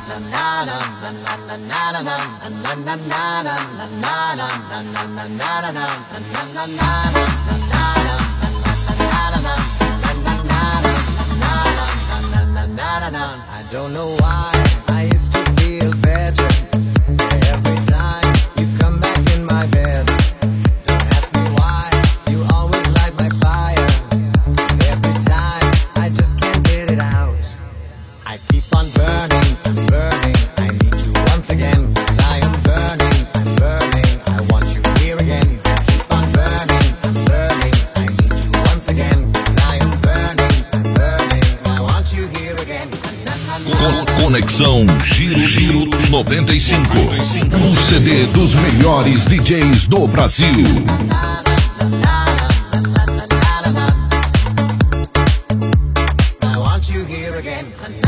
I don't know why I used to feel better every time you come back in my bed. Don't ask me why, you always light my fire. Every time I just can't get it out. I keep on burning, I'm burning. I need you once again, 'cause I am burning, I'm burning. I want you here again. Keep on burning, I'm burning. I need you once again, 'cause I am burning, I'm burning. I want you here again. Conexão Giro 95. Um CD dos melhores DJs do Brasil. I want you here again.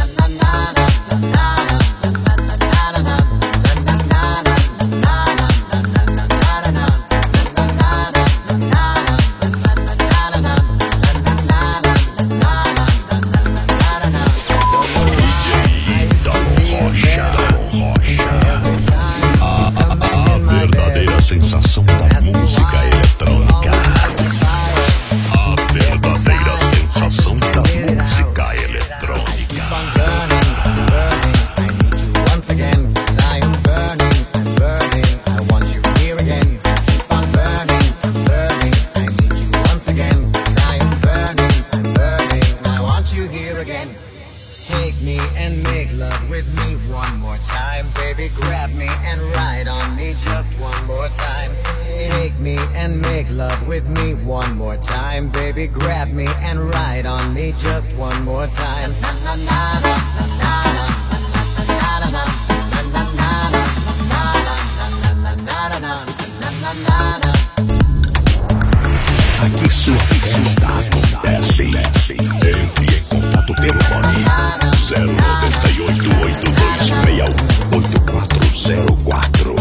Sensação da música eletrônica. A verdadeira sensação da música eletrônica. Take me and make love with me one more time. Baby, grab me and ride on me just one more time. Take me and make love with me one more time. Baby, grab me and ride on me just one more time. Aqui sua festa acontece. Entre em contato pelo fone 098-8261-8404.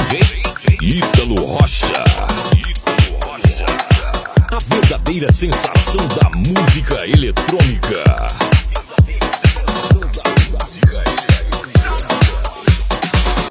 Ítalo Rocha. A verdadeira sensação